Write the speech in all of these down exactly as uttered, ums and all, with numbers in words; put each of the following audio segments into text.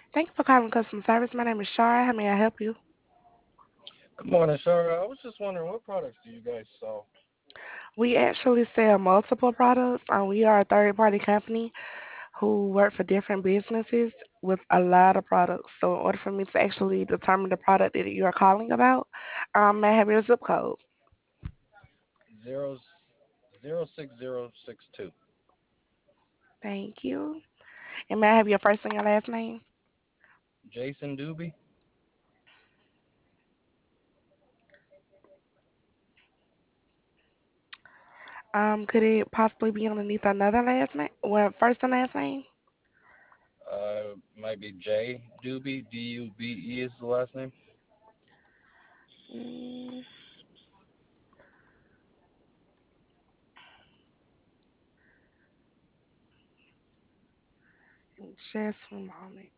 Thank you for calling customer service. My name is Shara. How may I help you? Good morning, sir. I was just wondering what products do you guys sell? We actually sell multiple products. Um, we are a third party company who work for different businesses with a lot of products. So in order for me to actually determine the product that you are calling about, um, may I have your zip code? Zero zero six zero six two. Thank you. And may I have your first and your last name? Jason Doobie? Um, could it possibly be underneath another last name? Well, first and last name? Uh, might be J Doobie. D U B E is the last name. Mm, just a moment.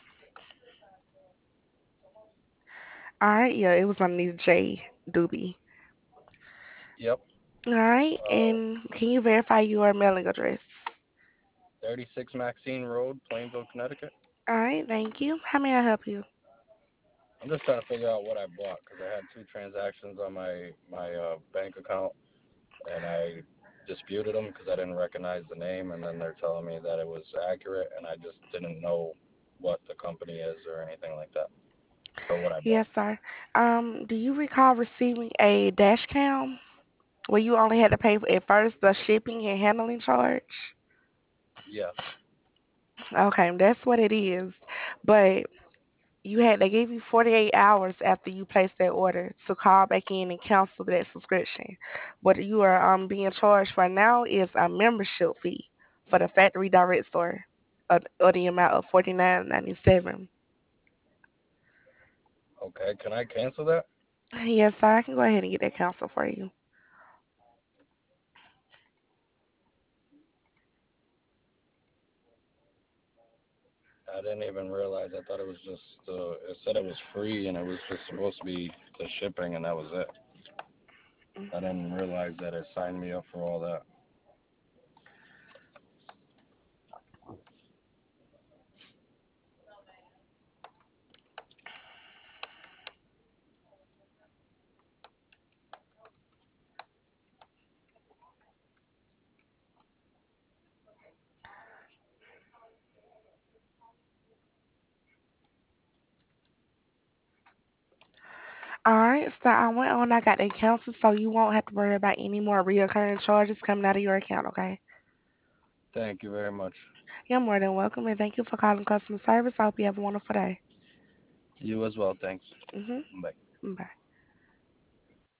All right, yeah, it was underneath J Doobie. Yep. All right, Uh, and can you verify your mailing address? thirty-six Maxine Road, Plainville, Connecticut. All right, thank you. How may I help you? I'm just trying to figure out what I bought because I had two transactions on my my uh, bank account, and I disputed them because I didn't recognize the name, and then they're telling me that it was accurate, and I just didn't know what the company is or anything like that, or what I bought. Yes, sir. Um, do you recall receiving a dash cam where you only had to pay for at first the shipping and handling charge? Yes. Okay, that's what it is. But you had they gave you forty-eight hours after you placed that order to call back in and cancel that subscription. What you are um being charged for now is a membership fee for the factory direct store, uh, or the amount of forty-nine ninety-seven. Okay, can I cancel that? Yes, sir. I can go ahead and get that canceled for you. I didn't even realize. I thought it was just, uh, it said it was free and it was just supposed to be the shipping and that was it. I didn't realize that it signed me up for all that. All right, so I went on. I got that canceled, so you won't have to worry about any more reoccurring charges coming out of your account. Okay? Thank you very much. You're more than welcome, and thank you for calling customer service. I hope you have a wonderful day. You as well. Thanks. Hmm Bye.